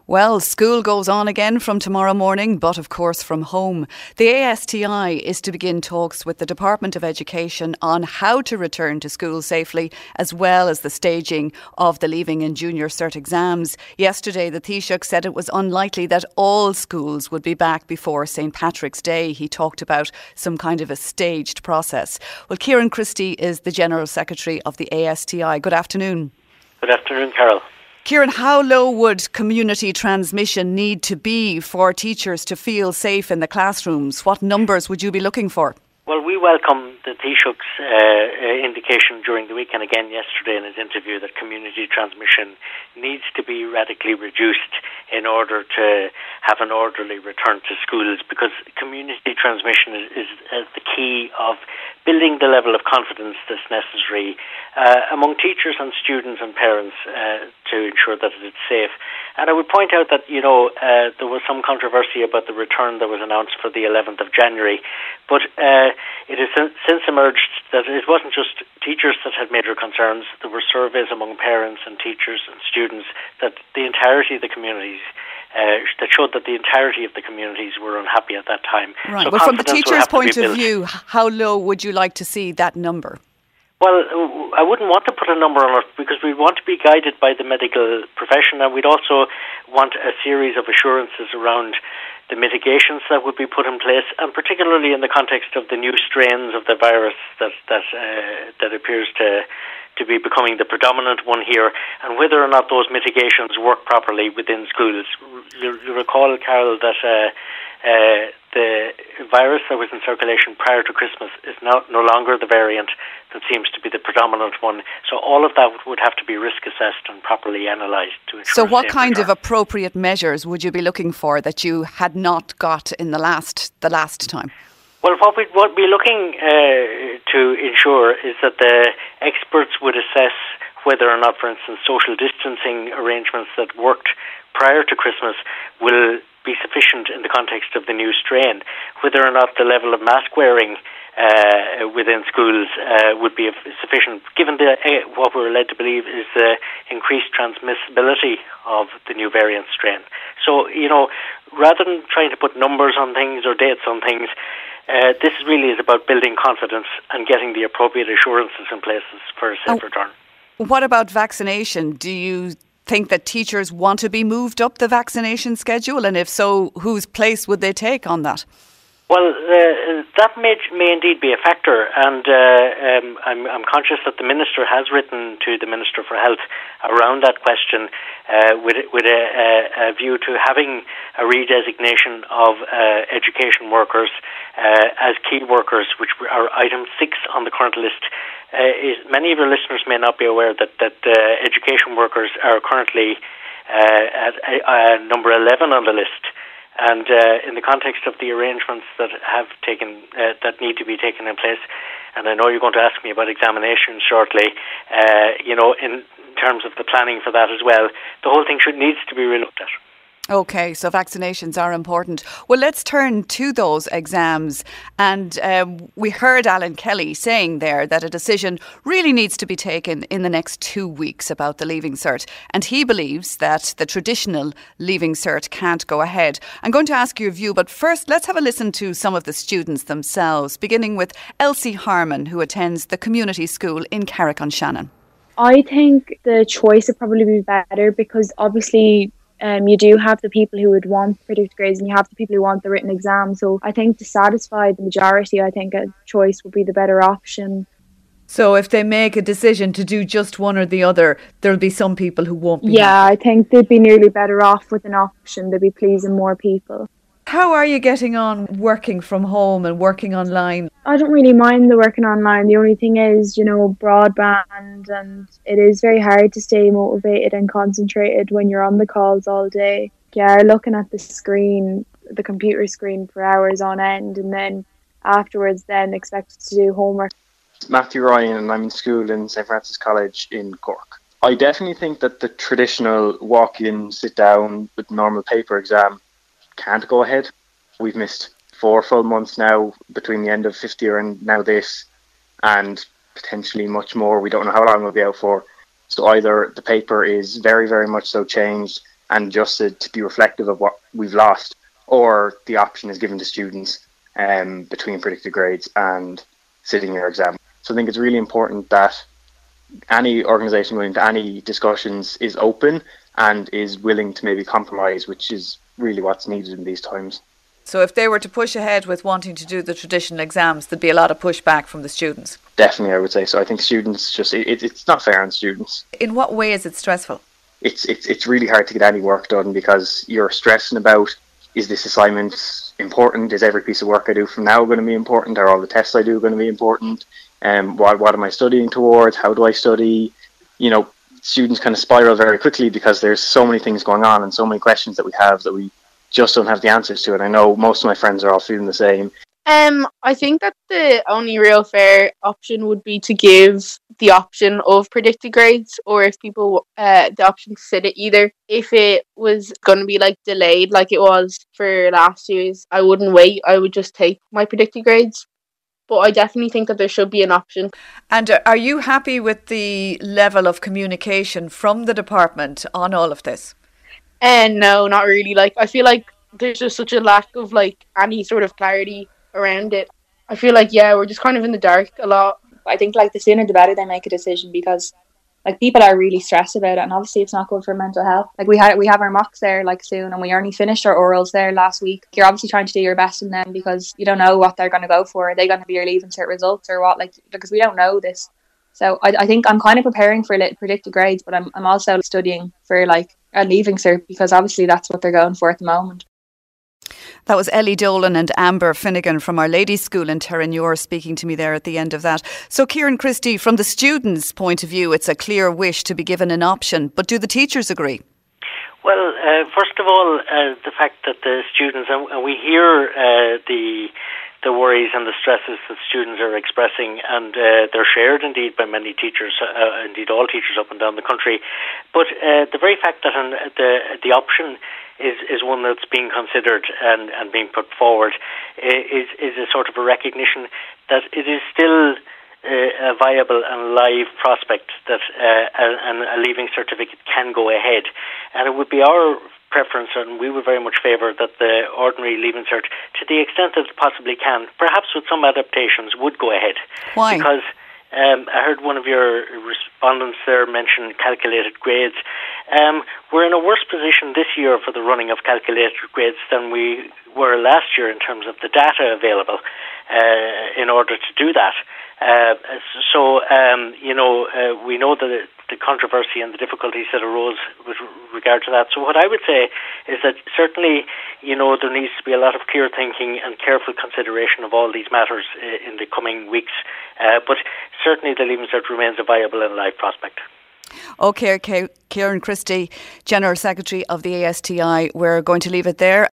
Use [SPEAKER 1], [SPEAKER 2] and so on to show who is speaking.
[SPEAKER 1] Well, school goes on again from tomorrow morning, but of course from home. The ASTI is to begin talks with the Department of Education on how to return to school safely, as well as the staging of the Leaving and Junior Cert exams. Yesterday, the Taoiseach said it was unlikely that all schools would be back before St. Patrick's Day. He talked about some kind of a staged process. Well, Kieran Christie is the General Secretary of the ASTI. Good afternoon.
[SPEAKER 2] Good afternoon, Carol.
[SPEAKER 1] Kieran, how low would community transmission need to be for teachers to feel safe in the classrooms? What numbers would you be looking for?
[SPEAKER 2] Well, we welcome the Taoiseach's indication during the week and again yesterday in his interview that community transmission needs to be radically reduced in order to have an orderly return to schools, because community transmission is the key of building the level of confidence that's necessary among teachers and students and parents to ensure that it's safe. And I would point out that, there was some controversy about the return that was announced for the 11th of January, but it has since emerged that it wasn't just teachers that had major concerns. There were surveys among parents and teachers and students that the entirety of the communities that showed that the entirety of the communities were unhappy at that time.
[SPEAKER 1] Right.
[SPEAKER 2] So
[SPEAKER 1] well, from the teacher's point of
[SPEAKER 2] built.
[SPEAKER 1] view, how low would you like to see that number?
[SPEAKER 2] Well, I wouldn't want to put a number on it because we want to be guided by the medical profession, and we'd also want a series of assurances around the mitigations that would be put in place, and particularly in the context of the new strains of the virus that appears to be becoming the predominant one here, and whether or not those mitigations work properly within schools. You recall, Carol, that the virus that was in circulation prior to Christmas is now no longer the variant that seems to be the predominant one. So all of that would have to be risk assessed and properly analysed to ensure.
[SPEAKER 1] So what kind of appropriate measures would you be looking for that you had not got in the last time?
[SPEAKER 2] Well, what we'd be looking to ensure is that the experts would assess whether or not, for instance, social distancing arrangements that worked prior to Christmas will be sufficient in the context of the new strain, whether or not the level of mask wearing within schools would be sufficient, given what we're led to believe is the increased transmissibility of the new variant strain. So, rather than trying to put numbers on things or dates on things, this really is about building confidence and getting the appropriate assurances in places for a safe return.
[SPEAKER 1] What about vaccination? Do you think that teachers want to be moved up the vaccination schedule? And if so, whose place would they take on that?
[SPEAKER 2] Well, that may indeed be a factor, and I'm conscious that the Minister has written to the Minister for Health around that question with a view to having a redesignation of education workers as key workers, which are item 6 on the current list. Many of your listeners may not be aware that education workers are currently at number 11 on the list. And in the context of the arrangements that have taken that need to be taken in place, and I know you're going to ask me about examinations shortly, in terms of the planning for that as well, the whole thing needs to be relooked at.
[SPEAKER 1] Okay, so vaccinations are important. Well, let's turn to those exams. And we heard Alan Kelly saying there that a decision really needs to be taken in the next 2 weeks about the Leaving Cert. And he believes that the traditional Leaving Cert can't go ahead. I'm going to ask your view, but first let's have a listen to some of the students themselves, beginning with Elsie Harmon, who attends the community school in Carrick-on-Shannon.
[SPEAKER 3] I think the choice would probably be better because obviously you do have the people who would want predicted grades and you have the people who want the written exam. So I think to satisfy the majority, I think a choice would be the better option.
[SPEAKER 1] So if they make a decision to do just one or the other, there'll be some people who won't be
[SPEAKER 3] happy. I think they'd be nearly better off with an option. They'd be pleasing more people.
[SPEAKER 1] How are you getting on working from home and working online?
[SPEAKER 3] I don't really mind the working online. The only thing is, broadband, and it is very hard to stay motivated and concentrated when you're on the calls all day. Yeah, looking at the screen, the computer screen for hours on end, and then afterwards then expected to do homework.
[SPEAKER 4] Matthew Ryan, and I'm in school in St. Francis College in Cork. I definitely think that the traditional walk-in, sit-down with normal paper exam can't go ahead. We've missed 4 full months now between the end of fifth year and now this, and potentially much more. We don't know how long we'll be out for. So either the paper is very, very much so changed and adjusted to be reflective of what we've lost, or the option is given to students between predicted grades and sitting your exam. So I think it's really important that any organisation going into any discussions is open and is willing to maybe compromise, which is really what's needed in these times.
[SPEAKER 1] So if they were to push ahead with wanting to do the traditional exams, there'd be a lot of pushback from the students.
[SPEAKER 4] Definitely, I would say so. I think students just, it's not fair on students.
[SPEAKER 1] In what way is it stressful?
[SPEAKER 4] It's really hard to get any work done because you're stressing about, is this assignment important? Is every piece of work I do from now going to be important? Are all the tests I do going to be important? What am I studying towards? How do I study? You know, students kind of spiral very quickly because there's so many things going on and so many questions that we have that we just don't have the answers to. And I know most of my friends are all feeling the same.
[SPEAKER 5] I think that the only real fair option would be to give the option of predicted grades, or if people the option to sit it either. If it was going to be like delayed like it was for last year's, I wouldn't wait. I would just take my predicted grades. But I definitely think that there should be an option.
[SPEAKER 1] And are you happy with the level of communication from the department on all of this?
[SPEAKER 5] No, not really. Like, I feel like there's just such a lack of like any sort of clarity around it. I feel like, yeah, we're just kind of in the dark a lot.
[SPEAKER 6] I think like the sooner the better they make a decision, because like people are really stressed about it, and obviously it's not good for mental health. Like we have our mocks there like soon, and we only finished our orals there last week. You're obviously trying to do your best in them because you don't know what they're going to go for. Are they going to be your leaving cert results or what? Like, because we don't know this. So I think I'm kind of preparing for predicted grades, but I'm also studying for like a leaving cert, because obviously that's what they're going for at the moment.
[SPEAKER 1] That was Ellie Dolan and Amber Finnegan from Our Lady's School in Terranure speaking to me there at the end of that. So Kieran Christie, from the students' point of view, it's a clear wish to be given an option, but do the teachers agree?
[SPEAKER 2] Well, first of all, the fact that the students, and we hear the worries and the stresses that students are expressing, and they're shared indeed by many teachers, indeed all teachers up and down the country. But the very fact that the option is one that's being considered and being put forward is a sort of a recognition that it is still a viable and live prospect that a leaving certificate can go ahead. And it would be our preference, and we would very much favour that the ordinary leaving cert, to the extent that it possibly can, perhaps with some adaptations, would go ahead.
[SPEAKER 1] Why?
[SPEAKER 2] Because I heard one of your respondents there mention calculated grades. We're in a worse position this year for the running of calculated grades than we were last year in terms of the data available in order to do that. We know that the controversy and the difficulties that arose with regard to that. So what I would say is that certainly, there needs to be a lot of clear thinking and careful consideration of all these matters in the coming weeks. But certainly the Leaving Cert remains a viable and live prospect.
[SPEAKER 1] Okay, Kieran Christie, General Secretary of the ASTI. We're going to leave it there.